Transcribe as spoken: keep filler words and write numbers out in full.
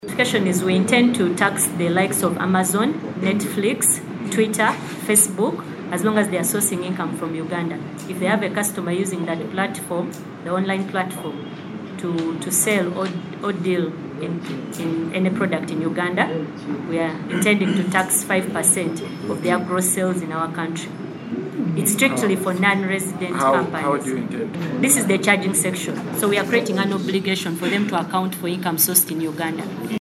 Notification is we intend to tax the likes of Amazon, Netflix, Twitter, Facebook, as long as they are sourcing income from Uganda. If they have a customer using that platform, the online platform, to, to sell or, or deal in, in any product in Uganda, we are intending to tax five percent of their gross sales in our country. It's strictly for non-resident how, companies. How do you intend? This is the charging section. So we are creating an obligation for them to account for income sourced in Uganda.